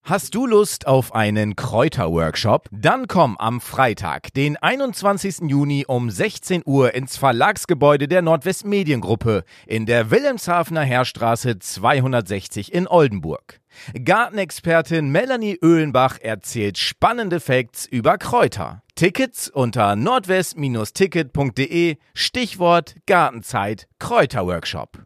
Hast du Lust auf einen Kräuterworkshop? Dann komm am Freitag, den 21. Juni um 16 Uhr ins Verlagsgebäude der Nordwest Mediengruppe in der Wilhelmshavener Heerstraße 260 in Oldenburg. Gartenexpertin Melanie Oehlenbach erzählt spannende Facts über Kräuter. Tickets unter nordwest-ticket.de, Stichwort Gartenzeit Kräuterworkshop.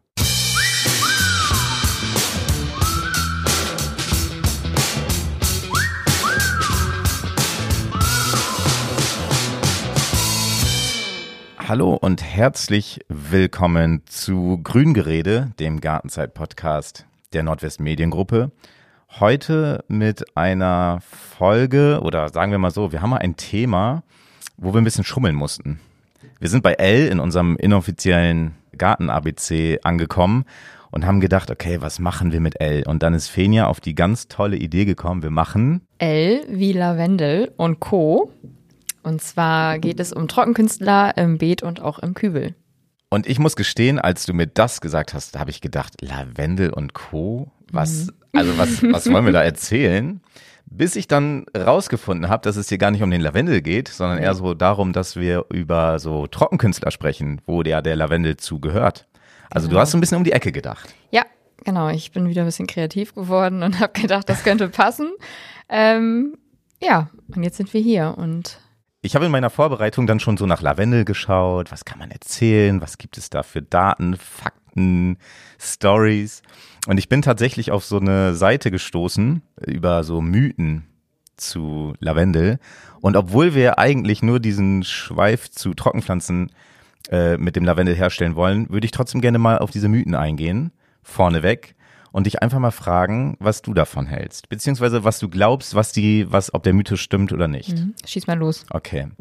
Hallo und herzlich willkommen zu Grüngerede, dem Gartenzeit-Podcast der Nordwest Mediengruppe. Heute mit einer Folge, oder sagen wir mal so, wir haben mal ein Thema, wo wir ein bisschen schummeln mussten. Wir sind bei L in unserem inoffiziellen Garten-ABC angekommen und haben gedacht, okay, was machen wir mit L? Und dann ist Fenja auf die ganz tolle Idee gekommen, wir machen L wie Lavendel und Co. Und zwar geht es um Trockenkünstler im Beet und auch im Kübel. Und ich muss gestehen, als du mir das gesagt hast, da habe ich gedacht, Lavendel und Co., was wollen wir da erzählen? Bis ich dann rausgefunden habe, dass es hier gar nicht um den Lavendel geht, sondern eher so darum, dass wir über so Trockenkünstler sprechen, wo der Lavendel zugehört. Also Genau. Du hast so ein bisschen um die Ecke gedacht. Ja, genau. Ich bin wieder ein bisschen kreativ geworden und habe gedacht, das könnte passen. Und jetzt sind wir hier und Ich habe in meiner Vorbereitung dann schon so nach Lavendel geschaut. Was kann man erzählen? Was gibt es da für Daten, Fakten, Stories? Und ich bin tatsächlich auf so eine Seite gestoßen über so Mythen zu Lavendel. Und obwohl wir eigentlich nur diesen Schweif zu Trockenpflanzen mit dem Lavendel herstellen wollen, würde ich trotzdem gerne mal auf diese Mythen eingehen, vorneweg. Und dich einfach mal fragen, was du davon hältst. Beziehungsweise was du glaubst, ob der Mythos stimmt oder nicht. Schieß mal los. Okay.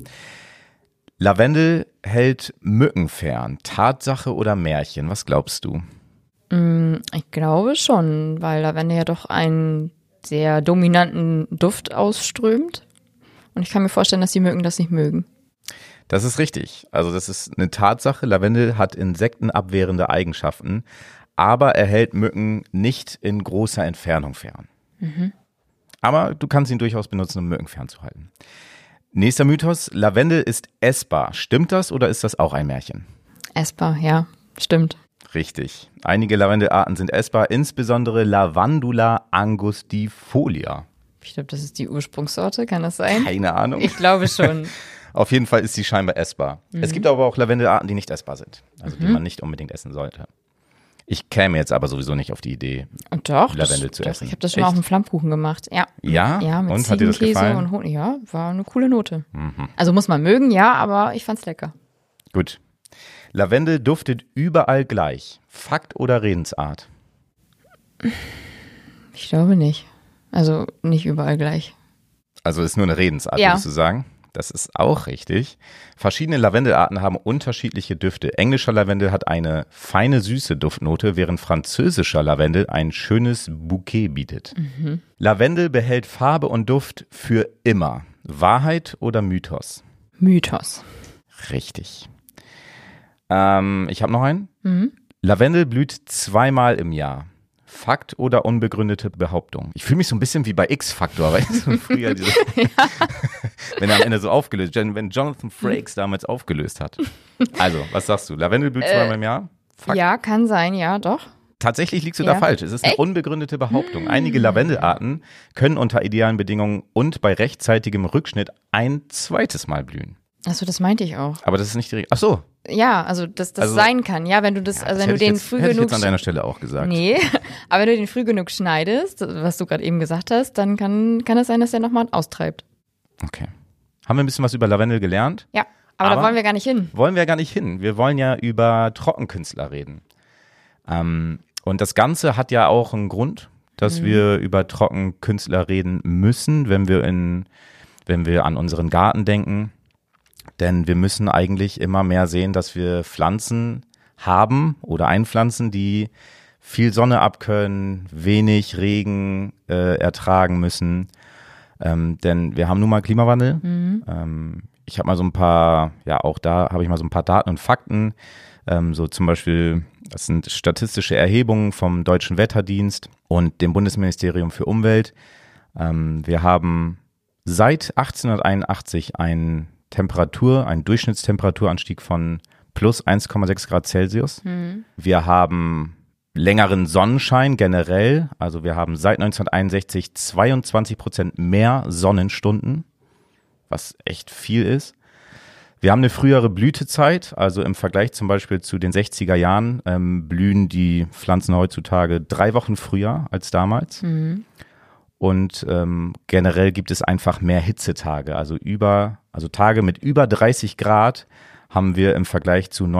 Lavendel hält Mücken fern. Tatsache oder Märchen? Was glaubst du? Ich glaube schon, weil Lavendel ja doch einen sehr dominanten Duft ausströmt. Und ich kann mir vorstellen, dass die Mücken das nicht mögen. Das ist richtig. Also das ist eine Tatsache. Lavendel hat insektenabwehrende Eigenschaften, aber er hält Mücken nicht in großer Entfernung fern. Aber du kannst ihn durchaus benutzen, um Mücken fernzuhalten. Nächster Mythos, Lavendel ist essbar. Stimmt das oder ist das auch ein Märchen? Essbar, ja, stimmt. Richtig. Einige Lavendelarten sind essbar, insbesondere Lavandula angustifolia. Ich glaube, das ist die Ursprungssorte, kann das sein? Keine Ahnung. Ich glaube schon. Auf jeden Fall ist sie scheinbar essbar. Es gibt aber auch Lavendelarten, die nicht essbar sind, also die man nicht unbedingt essen sollte. Ich käme jetzt aber sowieso nicht auf die Idee, Und doch, Lavendel zu essen. Ich habe das schon mal auf dem Flammkuchen gemacht. Ja. Ja? Ja, mit Und hat dir das Ziegenkäse gefallen? und Honig. Ja, war eine coole Note. Also muss man mögen, ja, aber ich fand's lecker. Gut. Lavendel duftet überall gleich. Fakt oder Redensart? Ich glaube nicht. Also nicht überall gleich. Also ist nur eine Redensart, Ja. würdest du sagen? Das ist auch richtig. Verschiedene Lavendelarten haben unterschiedliche Düfte. Englischer Lavendel hat eine feine, süße Duftnote, während französischer Lavendel ein schönes Bouquet bietet. Lavendel behält Farbe und Duft für immer. Wahrheit oder Mythos? Mythos. Richtig. Ich habe noch einen. Lavendel blüht 2-mal im Jahr. Fakt oder unbegründete Behauptung? Ich fühle mich so ein bisschen wie bei X-Factor, weißt du, früher diese, wenn er am Ende so aufgelöst, wenn Jonathan Frakes damals aufgelöst hat. Also, was sagst du? Lavendel blüht 2-mal im Jahr? Fakt. Ja, kann sein, ja, doch. Tatsächlich liegst du da Ja. falsch. Es ist eine Echt? unbegründete Behauptung. Einige Lavendelarten können unter idealen Bedingungen und bei rechtzeitigem Rückschnitt ein zweites Mal blühen. Achso, das meinte ich auch. Aber das ist nicht direkt. Ach so. Ja, also das Also- sein kann. Ja, wenn du das, also wenn du den früh hätte ich genug jetzt an deiner Stelle auch gesagt. Nee, aber wenn du den früh genug schneidest, was du gerade eben gesagt hast, dann kann es sein, dass der nochmal austreibt. Okay. Haben wir ein bisschen was über Lavendel gelernt? Ja, aber da Aber- wollen wir gar nicht hin. Wollen wir gar nicht hin. Wir wollen ja über Trockenkünstler reden. Und das Ganze hat ja auch einen Grund, dass wir über Trockenkünstler reden müssen, wenn wir an unseren Garten denken. Denn wir müssen eigentlich immer mehr sehen, dass wir Pflanzen haben oder einpflanzen, die viel Sonne abkönnen, wenig Regen ertragen müssen. Denn wir haben nun mal Klimawandel. Ich habe mal so ein paar, ja auch da habe ich mal so ein paar Daten und Fakten. So zum Beispiel, das sind statistische Erhebungen vom Deutschen Wetterdienst und dem Bundesministerium für Umwelt. Wir haben seit 1881 einen Durchschnittstemperaturanstieg von plus 1,6 Grad Celsius. Wir haben längeren Sonnenschein generell. Also wir haben seit 1961 22% mehr Sonnenstunden, was echt viel ist. Wir haben eine frühere Blütezeit, also im Vergleich zum Beispiel zu den 60er Jahren blühen die Pflanzen heutzutage 3 Wochen früher als damals. Und generell gibt es einfach mehr Hitzetage, also Tage mit über 30 Grad haben wir im Vergleich zu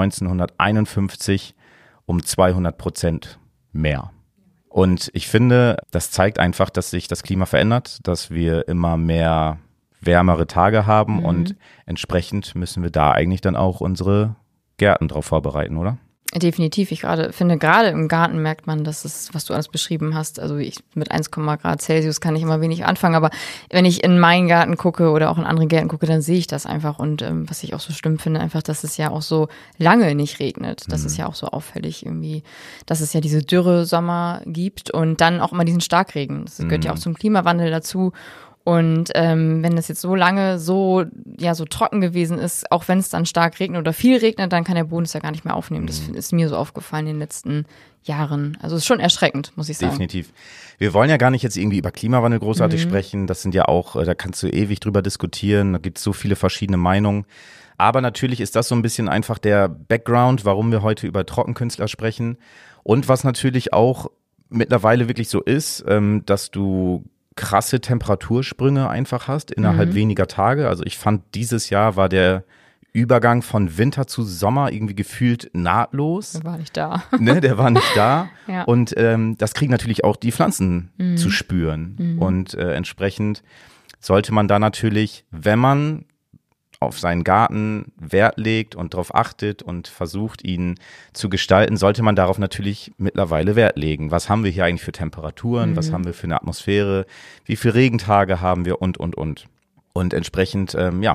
1951 um 200% mehr. Und ich finde, das zeigt einfach, dass sich das Klima verändert, dass wir immer mehr wärmere Tage haben und entsprechend müssen wir da eigentlich dann auch unsere Gärten drauf vorbereiten, oder? Definitiv. Ich finde, gerade im Garten merkt man, dass es, was du alles beschrieben hast, also mit 1, Grad Celsius kann ich immer wenig anfangen, aber wenn ich in meinen Garten gucke oder auch in andere Gärten gucke, dann sehe ich das einfach und was ich auch so schlimm finde, einfach, dass es ja auch so lange nicht regnet. Das ist ja auch so auffällig irgendwie, dass es ja diese Dürre-Sommer gibt und dann auch immer diesen Starkregen. Das gehört ja auch zum Klimawandel dazu. Und wenn das jetzt so lange so trocken gewesen ist, auch wenn es dann stark regnet oder viel regnet, dann kann der Boden es ja gar nicht mehr aufnehmen. Das ist mir so aufgefallen in den letzten Jahren. Also es ist schon erschreckend, muss ich sagen. Definitiv. Wir wollen ja gar nicht jetzt irgendwie über Klimawandel großartig sprechen. Das sind ja auch, da kannst du ewig drüber diskutieren. Da gibt es so viele verschiedene Meinungen. Aber natürlich ist das so ein bisschen einfach der Background, warum wir heute über Trockenkünstler sprechen. Und was natürlich auch mittlerweile wirklich so ist, dass du krasse Temperatursprünge einfach hast innerhalb weniger Tage. Also ich fand, dieses Jahr war der Übergang von Winter zu Sommer irgendwie gefühlt nahtlos. Der war nicht da. Ne, der war nicht da. Ja. Und das kriegen natürlich auch die Pflanzen zu spüren. Und entsprechend sollte man da natürlich, wenn man auf seinen Garten Wert legt und darauf achtet und versucht, ihn zu gestalten, sollte man darauf natürlich mittlerweile Wert legen. Was haben wir hier eigentlich für Temperaturen? Was haben wir für eine Atmosphäre? Wie viele Regentage haben wir? Und. Und entsprechend,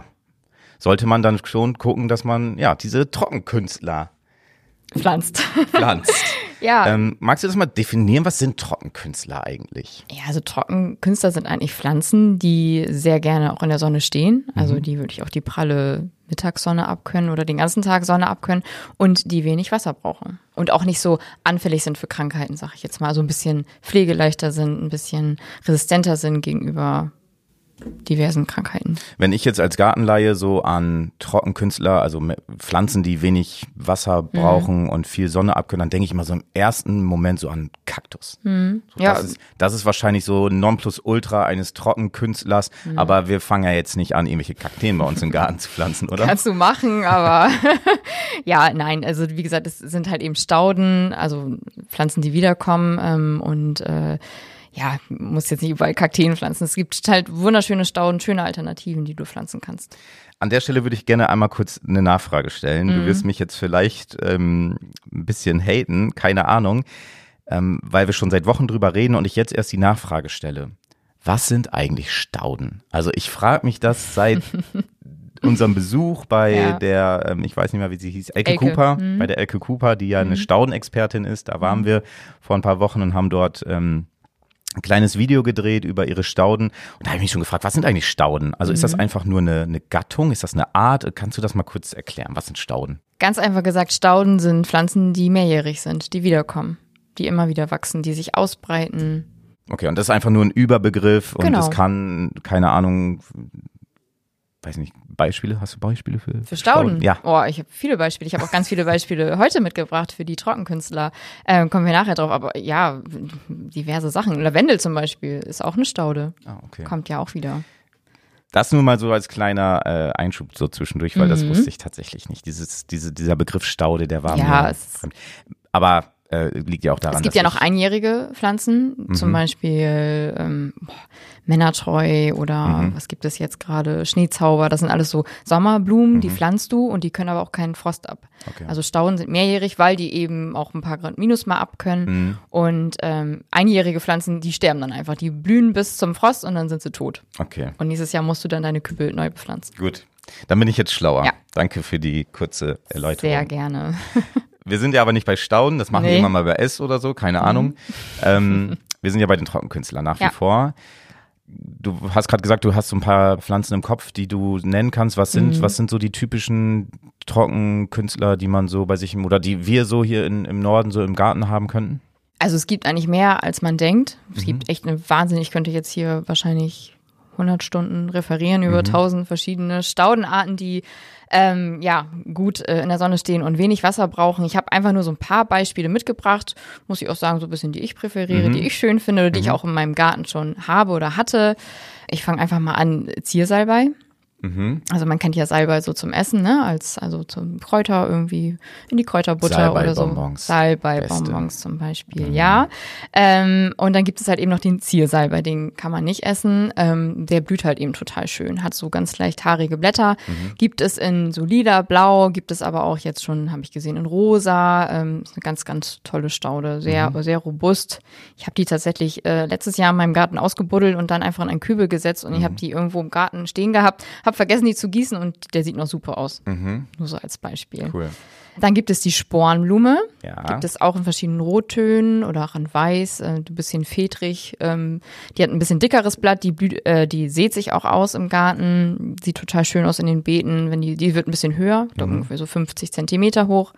sollte man dann schon gucken, dass man, diese Trockenkünstler pflanzt. Ja. Magst du das mal definieren? Was sind Trockenkünstler eigentlich? Ja, also Trockenkünstler sind eigentlich Pflanzen, die sehr gerne auch in der Sonne stehen. Also die wirklich auch die pralle Mittagssonne abkönnen oder den ganzen Tag Sonne abkönnen und die wenig Wasser brauchen. Und auch nicht so anfällig sind für Krankheiten, sag ich jetzt mal. Also ein bisschen pflegeleichter sind, ein bisschen resistenter sind gegenüber diversen Krankheiten. Wenn ich jetzt als Gartenlaie so an Trockenkünstler, also Pflanzen, die wenig Wasser brauchen und viel Sonne abkönnen, dann denke ich immer so im ersten Moment so an Kaktus. So, das ist wahrscheinlich so Nonplusultra eines Trockenkünstlers, aber wir fangen ja jetzt nicht an, irgendwelche Kakteen bei uns im Garten zu pflanzen, oder? Kannst du machen, aber nein, also wie gesagt, es sind halt eben Stauden, also Pflanzen, die wiederkommen muss jetzt nicht überall Kakteen pflanzen. Es gibt halt wunderschöne Stauden, schöne Alternativen, die du pflanzen kannst. An der Stelle würde ich gerne einmal kurz eine Nachfrage stellen. Du wirst mich jetzt vielleicht ein bisschen haten, keine Ahnung, weil wir schon seit Wochen drüber reden und ich jetzt erst die Nachfrage stelle. Was sind eigentlich Stauden? Also ich frage mich das seit unserem Besuch bei der, ich weiß nicht mehr, wie sie hieß, Elke Cooper, bei der Elke Cooper, die ja eine Staudenexpertin ist. Da waren wir vor ein paar Wochen und haben dort ein kleines Video gedreht über ihre Stauden. Und da habe ich mich schon gefragt, was sind eigentlich Stauden? Also ist das einfach nur eine Gattung? Ist das eine Art? Kannst du das mal kurz erklären? Was sind Stauden? Ganz einfach gesagt, Stauden sind Pflanzen, die mehrjährig sind, die wiederkommen, die immer wieder wachsen, die sich ausbreiten. Okay, und das ist einfach nur ein Überbegriff und es kann, keine Ahnung, weiß nicht, Beispiele? Hast du Beispiele für Stauden? Ja. Oh, ich habe viele Beispiele. Ich habe auch ganz viele Beispiele heute mitgebracht für die Trockenkünstler. Kommen wir nachher drauf. Aber ja, diverse Sachen. Lavendel zum Beispiel ist auch eine Staude. Ah, okay. Kommt ja auch wieder. Das nur mal so als kleiner Einschub so zwischendurch, weil das wusste ich tatsächlich nicht. Dieser Begriff Staude, der war mir fremd. Aber liegt ja auch daran, es gibt ja noch einjährige Pflanzen, zum Beispiel Männertreu oder was gibt es jetzt gerade, Schneezauber, das sind alles so Sommerblumen, die pflanzt du und die können aber auch keinen Frost ab. Okay. Also Stauden sind mehrjährig, weil die eben auch ein paar Grad minus mal abkönnen und einjährige Pflanzen, die sterben dann einfach, die blühen bis zum Frost und dann sind sie tot. Okay. Und nächstes Jahr musst du dann deine Kübel neu bepflanzen. Gut, dann bin ich jetzt schlauer. Ja. Danke für die kurze Erläuterung. Sehr gerne. Wir sind ja aber nicht bei Stauden, das machen wir immer mal bei S oder so, keine Ahnung. Wir sind ja bei den Trockenkünstlern nach wie vor. du hast gerade gesagt, du hast so ein paar Pflanzen im Kopf, die du nennen kannst. Was sind so die typischen Trockenkünstler, die man so bei sich oder die wir so hier im Norden so im Garten haben könnten? Also es gibt eigentlich mehr, als man denkt. Es gibt echt eine Wahnsinn. Ich könnte jetzt hier wahrscheinlich 100 Stunden referieren über 1000 verschiedene Staudenarten, die gut in der Sonne stehen und wenig Wasser brauchen. Ich habe einfach nur so ein paar Beispiele mitgebracht, muss ich auch sagen, so ein bisschen, die ich präferiere, die ich schön finde oder die ich auch in meinem Garten schon habe oder hatte. Ich fange einfach mal an, Ziersalbei. Also man kennt ja Salbei so zum Essen, ne? Also zum Kräuter irgendwie in die Kräuterbutter oder so. Salbei-Bonbons zum Beispiel, ja. Und dann gibt es halt eben noch den Ziersalbei, den kann man nicht essen. Der blüht halt eben total schön, hat so ganz leicht haarige Blätter. Gibt es in so lila, blau, gibt es aber auch jetzt schon, habe ich gesehen, in rosa. Ist eine ganz, ganz tolle Staude, sehr, sehr robust. Ich habe die tatsächlich letztes Jahr in meinem Garten ausgebuddelt und dann einfach in einen Kübel gesetzt und ich habe die irgendwo im Garten stehen gehabt, habe vergessen, die zu gießen und der sieht noch super aus. Nur so als Beispiel. Cool. Dann gibt es die Spornblume. Ja. Gibt es auch in verschiedenen Rottönen oder auch in weiß, ein bisschen fedrig. Die hat ein bisschen dickeres Blatt, die sät sich auch aus im Garten. Sieht total schön aus in den Beeten. Die wird ein bisschen höher, ich glaube ungefähr so 50 Zentimeter hoch.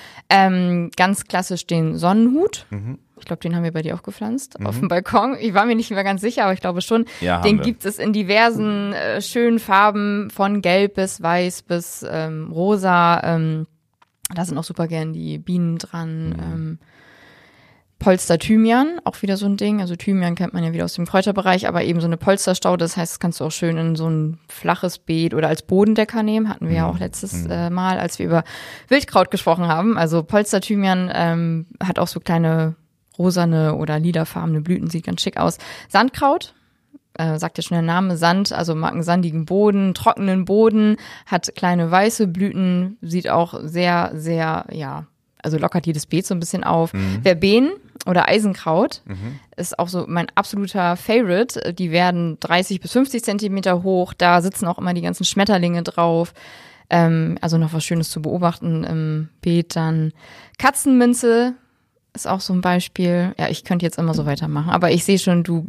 Ganz klassisch den Sonnenhut. Ich glaube, den haben wir bei dir auch gepflanzt auf dem Balkon. Ich war mir nicht mehr ganz sicher, aber ich glaube schon. Ja, den gibt es in diversen schönen Farben, von gelb bis weiß bis rosa. Da sind auch super gern die Bienen dran. Polster-Thymian, auch wieder so ein Ding. Also Thymian kennt man ja wieder aus dem Kräuterbereich, aber eben so eine Polsterstaude. Das heißt, das kannst du auch schön in so ein flaches Beet oder als Bodendecker nehmen. Hatten wir ja auch letztes Mal, als wir über Wildkraut gesprochen haben. Also Polster-Thymian hat auch so kleine rosane oder lilafarbene Blüten, sieht ganz schick aus. Sandkraut, sagt ja schon der Name, Sand, also mag einen sandigen Boden, trockenen Boden, hat kleine weiße Blüten, sieht auch sehr, sehr, also lockert jedes Beet so ein bisschen auf. Verbenen oder Eisenkraut ist auch so mein absoluter Favorite. Die werden 30 bis 50 Zentimeter hoch, da sitzen auch immer die ganzen Schmetterlinge drauf. Also noch was Schönes zu beobachten im Beet. Dann Katzenminze ist auch so ein Beispiel. Ja, ich könnte jetzt immer so weitermachen, aber ich sehe schon, du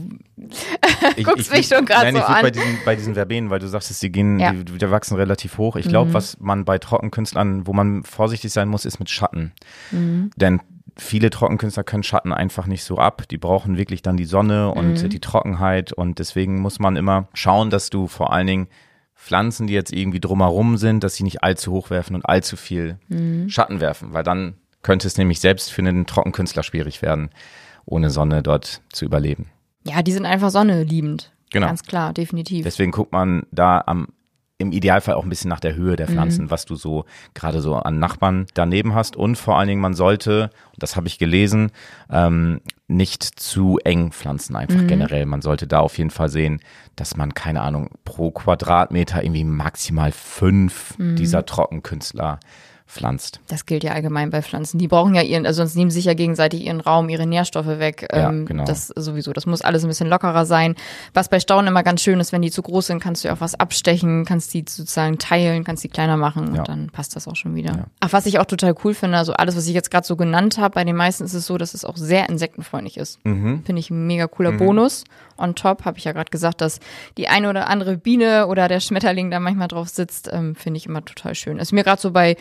guckst mich schon gerade so an. Bei diesen Verbenen, weil du sagst, die wachsen relativ hoch. Ich glaube, was man bei Trockenkünstlern, wo man vorsichtig sein muss, ist mit Schatten. Denn viele Trockenkünstler können Schatten einfach nicht so ab. Die brauchen wirklich dann die Sonne und die Trockenheit und deswegen muss man immer schauen, dass du vor allen Dingen Pflanzen, die jetzt irgendwie drumherum sind, dass sie nicht allzu hoch werfen und allzu viel Schatten werfen, weil dann könnte es nämlich selbst für einen Trockenkünstler schwierig werden, ohne Sonne dort zu überleben. Ja, die sind einfach sonneliebend. Genau. Ganz klar, definitiv. Deswegen guckt man da im Idealfall auch ein bisschen nach der Höhe der Pflanzen, was du so gerade so an Nachbarn daneben hast. Und vor allen Dingen, man sollte, das habe ich gelesen, nicht zu eng pflanzen einfach generell. Man sollte da auf jeden Fall sehen, dass man, keine Ahnung, pro Quadratmeter irgendwie maximal 5 dieser Trockenkünstler pflanzt. Das gilt ja allgemein bei Pflanzen. Die brauchen ja sonst nehmen sie sich ja gegenseitig ihren Raum, ihre Nährstoffe weg. Ja, genau. Das sowieso. Das muss alles ein bisschen lockerer sein. Was bei Stauden immer ganz schön ist, wenn die zu groß sind, kannst du ja auch was abstechen, kannst die sozusagen teilen, kannst die kleiner machen und dann passt das auch schon wieder. Ja. Ach, was ich auch total cool finde, also alles, was ich jetzt gerade so genannt habe, bei den meisten ist es so, dass es auch sehr insektenfreundlich ist. Finde ich ein mega cooler Bonus. On top habe ich ja gerade gesagt, dass die eine oder andere Biene oder der Schmetterling da manchmal drauf sitzt, finde ich immer total schön. Ist mir gerade so bei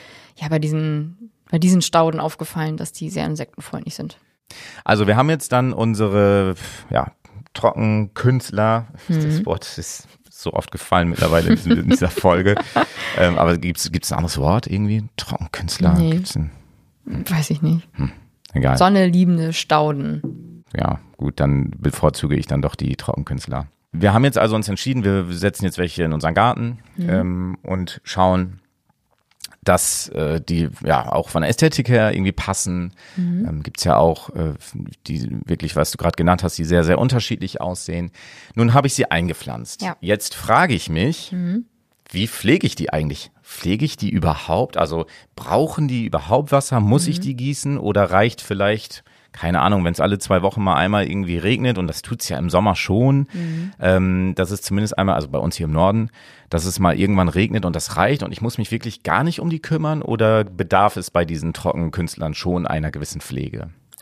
diesen Stauden aufgefallen, dass die sehr insektenfreundlich sind. Also wir haben jetzt dann unsere Trockenkünstler, das Wort ist so oft gefallen mittlerweile in dieser Folge, aber gibt's ein anderes Wort irgendwie? Trockenkünstler? Nee. Weiß ich nicht. Egal. Sonneliebende Stauden. Ja, gut, dann bevorzuge ich dann doch die Trockenkünstler. Wir haben jetzt also uns entschieden, wir setzen jetzt welche in unseren Garten und schauen, dass die auch von der Ästhetik her irgendwie passen. Gibt's ja auch die wirklich, was du gerade genannt hast, die sehr, sehr unterschiedlich aussehen. Nun habe ich sie eingepflanzt. Ja. Jetzt frage ich mich, wie pflege ich die eigentlich? Pflege ich die überhaupt? Also brauchen die überhaupt Wasser? Muss ich die gießen oder reicht vielleicht, keine Ahnung, wenn es alle 2 Wochen mal einmal irgendwie regnet, und das tut's ja im Sommer schon, dass es zumindest einmal, also bei uns hier im Norden, dass es mal irgendwann regnet und das reicht und ich muss mich wirklich gar nicht um die kümmern, oder bedarf es bei diesen Trockenkünstlern schon einer gewissen Pflege?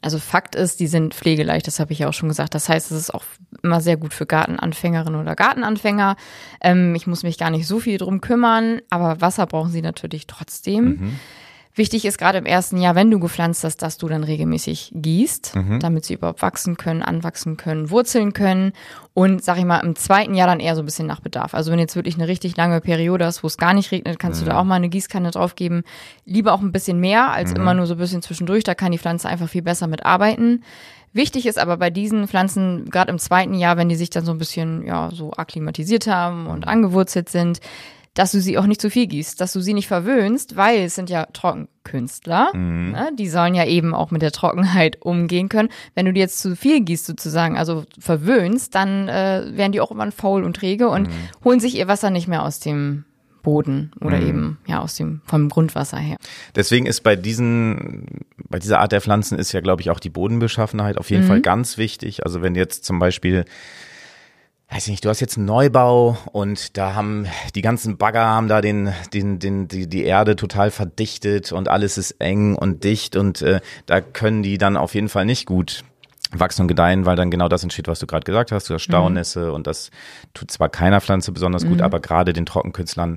Also Fakt ist, die sind pflegeleicht, das habe ich ja auch schon gesagt. Das heißt, es ist auch immer sehr gut für Gartenanfängerinnen oder Gartenanfänger. Ich muss mich gar nicht so viel drum kümmern, aber Wasser brauchen sie natürlich trotzdem. Wichtig ist gerade im ersten Jahr, wenn du gepflanzt hast, dass du dann regelmäßig gießt, damit sie überhaupt wachsen können, anwachsen können, wurzeln können. Und sag ich mal, im zweiten Jahr dann eher so ein bisschen nach Bedarf. Also wenn jetzt wirklich eine richtig lange Periode hast, wo es gar nicht regnet, kannst du da auch mal eine Gießkanne drauf geben. Lieber auch ein bisschen mehr als immer nur so ein bisschen zwischendurch. Da kann die Pflanze einfach viel besser mitarbeiten. Wichtig ist aber bei diesen Pflanzen, gerade im zweiten Jahr, wenn die sich dann so ein bisschen so akklimatisiert haben und angewurzelt sind, dass du sie auch nicht zu viel gießt, dass du sie nicht verwöhnst, weil es sind ja Trockenkünstler, ne? Die sollen ja eben auch mit der Trockenheit umgehen können. Wenn du die jetzt zu viel gießt sozusagen, also verwöhnst, dann werden die auch immer faul und träge und holen sich ihr Wasser nicht mehr aus dem Boden oder eben vom Grundwasser her. Deswegen ist bei dieser Art der Pflanzen ist ja, glaube ich, auch die Bodenbeschaffenheit auf jeden Fall ganz wichtig. Also wenn jetzt zum Beispiel, weiß nicht, du hast jetzt einen Neubau und da haben die ganzen Bagger haben da die Erde total verdichtet und alles ist eng und dicht und da können die dann auf jeden Fall nicht gut wachsen und gedeihen, weil dann genau das entsteht, was du gerade gesagt hast, du hast Staunässe und das tut zwar keiner Pflanze besonders gut, aber gerade den Trockenkünstlern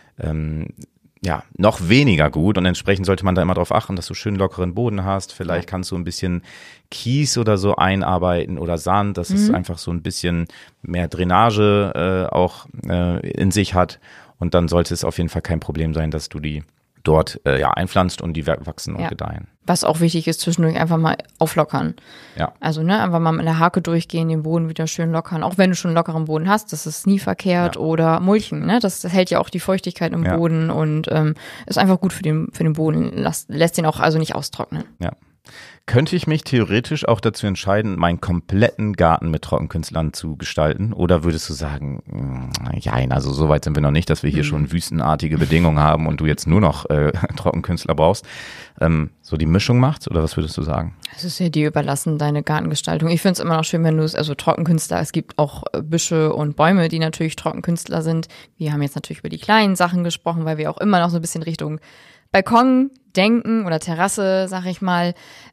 noch weniger gut und entsprechend sollte man da immer darauf achten, dass du schön lockeren Boden hast. Vielleicht kannst du ein bisschen Kies oder so einarbeiten oder Sand, dass es einfach so ein bisschen mehr Drainage auch in sich hat und dann sollte es auf jeden Fall kein Problem sein, dass du die dort einpflanzt und die wachsen und gedeihen. Was auch wichtig ist, zwischendurch einfach mal auflockern. Ja. Also einfach mal mit der Hake durchgehen, den Boden wieder schön lockern. Auch wenn du schon einen lockeren Boden hast, das ist nie verkehrt. Oder mulchen, ne? Das hält ja auch die Feuchtigkeit im Boden und ist einfach gut für den Boden. Lässt den auch also nicht austrocknen. Ja. Könnte ich mich theoretisch auch dazu entscheiden, meinen kompletten Garten mit Trockenkünstlern zu gestalten? Oder würdest du sagen, also so weit sind wir noch nicht, dass wir hier schon wüstenartige Bedingungen haben und du jetzt nur noch Trockenkünstler brauchst? So die Mischung macht's oder was würdest du sagen? Es ist ja dir überlassen, deine Gartengestaltung. Ich finde es immer noch schön, wenn du Trockenkünstler, es gibt auch Büsche und Bäume, die natürlich Trockenkünstler sind. Wir haben jetzt natürlich über die kleinen Sachen gesprochen, weil wir auch immer noch so ein bisschen Richtung Balkon denken oder Terrasse, sag ich mal.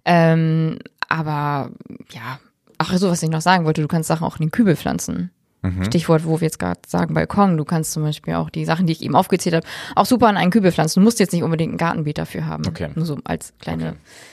Aber was ich noch sagen wollte, du kannst Sachen auch in den Kübel pflanzen. Stichwort, wo wir jetzt gerade sagen, Balkon. Du kannst zum Beispiel auch die Sachen, die ich eben aufgezählt habe, auch super in einen Kübel pflanzen. Du musst jetzt nicht unbedingt ein Gartenbeet dafür haben. Okay. Nur so als kleine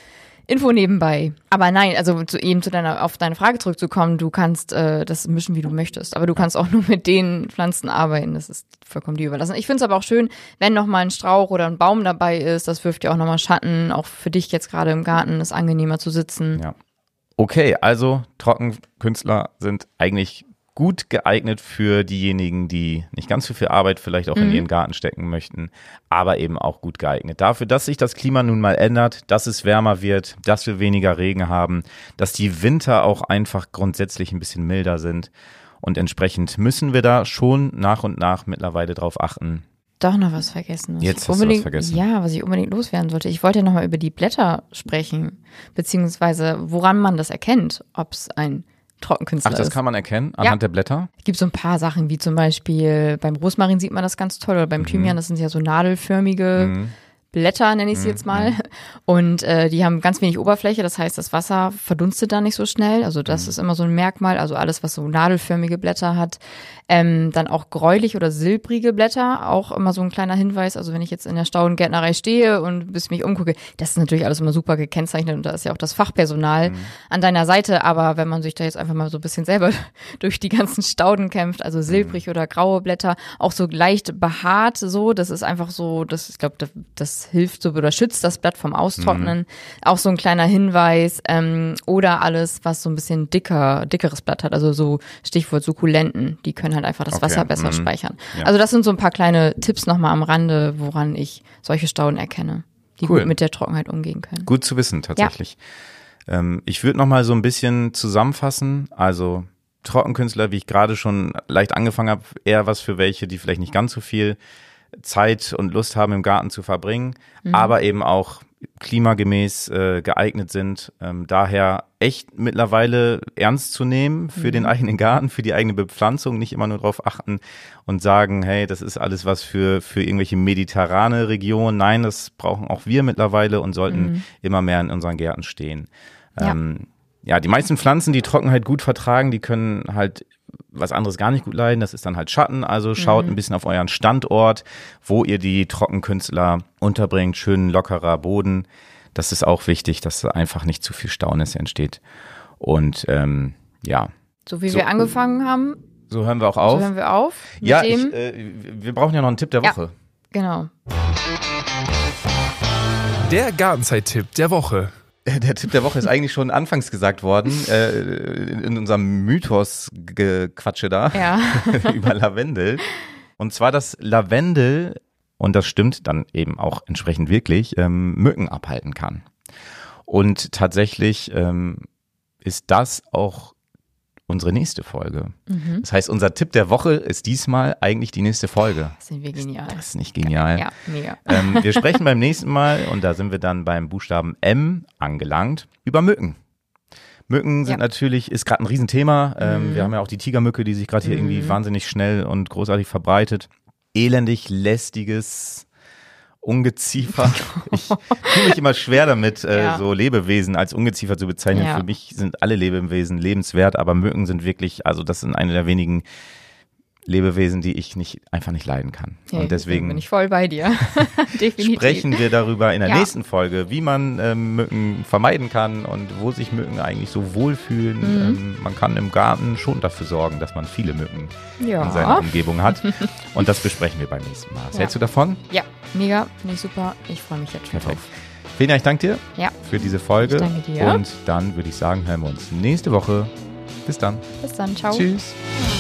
Info nebenbei. Aber nein, also auf deine Frage zurückzukommen, du kannst das mischen, wie du möchtest. Aber du kannst auch nur mit den Pflanzen arbeiten. Das ist vollkommen dir überlassen. Ich finde es aber auch schön, wenn nochmal ein Strauch oder ein Baum dabei ist. Das wirft ja auch nochmal Schatten. Auch für dich jetzt gerade im Garten ist angenehmer zu sitzen. Ja. Okay, also Trockenkünstler sind eigentlich gut geeignet für diejenigen, die nicht ganz so viel Arbeit vielleicht auch in ihren Garten stecken möchten, aber eben auch gut geeignet dafür, dass sich das Klima nun mal ändert, dass es wärmer wird, dass wir weniger Regen haben, dass die Winter auch einfach grundsätzlich ein bisschen milder sind und entsprechend müssen wir da schon nach und nach mittlerweile drauf achten. Doch noch was vergessen. Jetzt hast du was vergessen. Ja, was ich unbedingt loswerden wollte. Ich wollte ja nochmal über die Blätter sprechen, beziehungsweise woran man das erkennt, ob es ein Trockenkünstler ist. Ach, das kann man erkennen anhand der Blätter? Es gibt so ein paar Sachen, wie zum Beispiel beim Rosmarin sieht man das ganz toll oder beim Thymian, das sind ja so nadelförmige Blätter, nenne ich sie jetzt mal. Und die haben ganz wenig Oberfläche, das heißt, das Wasser verdunstet da nicht so schnell. Also das ist immer so ein Merkmal. Also alles, was so nadelförmige Blätter hat. Dann auch gräulich oder silbrige Blätter, auch immer so ein kleiner Hinweis. Also wenn ich jetzt in der Staudengärtnerei stehe und bis mich umgucke, das ist natürlich alles immer super gekennzeichnet und da ist ja auch das Fachpersonal an deiner Seite. Aber wenn man sich da jetzt einfach mal so ein bisschen selber durch die ganzen Stauden kämpft, also silbrig oder graue Blätter, auch so leicht behaart so, das ist einfach so, ich glaube, das hilft so oder schützt das Blatt vom Austrocknen. Auch so ein kleiner Hinweis. Oder alles, was so ein bisschen dickeres Blatt hat, also so Stichwort Sukkulenten, die können halt einfach das Wasser besser speichern. Ja. Also das sind so ein paar kleine Tipps nochmal am Rande, woran ich solche Stauden erkenne, die gut mit der Trockenheit umgehen können. Gut zu wissen, tatsächlich. Ja. Ich würde nochmal so ein bisschen zusammenfassen, also Trockenkünstler, wie ich gerade schon leicht angefangen habe, eher was für welche, die vielleicht nicht ganz so viel Zeit und Lust haben, im Garten zu verbringen, aber eben auch klimagemäß geeignet sind. Daher echt mittlerweile ernst zu nehmen für den eigenen Garten, für die eigene Bepflanzung, nicht immer nur darauf achten und sagen, hey, das ist alles was für irgendwelche mediterrane Regionen. Nein, das brauchen auch wir mittlerweile und sollten immer mehr in unseren Gärten stehen. Die meisten Pflanzen, die Trockenheit gut vertragen, die können halt was anderes gar nicht gut leiden. Das ist dann halt Schatten. Also schaut ein bisschen auf euren Standort, wo ihr die Trockenkünstler unterbringt. Schön lockerer Boden. Das ist auch wichtig, dass einfach nicht zu viel Staunässe entsteht. Und So wie wir angefangen haben. So hören wir auch auf. Wir brauchen ja noch einen Tipp der Woche. Genau. Der Gartenzeit-Tipp der Woche. Der Tipp der Woche ist eigentlich schon anfangs gesagt worden, in unserem Mythos-Gequatsche da über Lavendel. Und zwar, dass Lavendel, und das stimmt dann eben auch entsprechend wirklich, Mücken abhalten kann. Und tatsächlich ist das auch unsere nächste Folge. Das heißt, unser Tipp der Woche ist diesmal eigentlich die nächste Folge. Sind wir genial. Das ist nicht genial. Ja, mega. Wir sprechen beim nächsten Mal, und da sind wir dann beim Buchstaben M angelangt, über Mücken. Mücken sind natürlich, ist gerade ein Riesenthema. Wir haben ja auch die Tigermücke, die sich gerade hier irgendwie wahnsinnig schnell und großartig verbreitet. Elendig, lästiges Ungeziefer. Ich tue mich immer schwer damit, so Lebewesen als Ungeziefer zu bezeichnen. Für mich sind alle Lebewesen lebenswert, aber Mücken sind wirklich, also das sind eine der wenigen Lebewesen, die ich einfach nicht leiden kann. Ja, und deswegen bin ich voll bei dir. Definitiv. Sprechen wir darüber in der nächsten Folge, wie man Mücken vermeiden kann und wo sich Mücken eigentlich so wohlfühlen. Man kann im Garten schon dafür sorgen, dass man viele Mücken in seiner Umgebung hat. Und das besprechen wir beim nächsten Mal. Was hältst du davon? Ja, mega. Finde ich super. Ich freue mich jetzt schon drauf. Fenia, ich danke dir für diese Folge. Ich danke dir. Und dann würde ich sagen, hören wir uns nächste Woche. Bis dann. Bis dann. Ciao. Tschüss.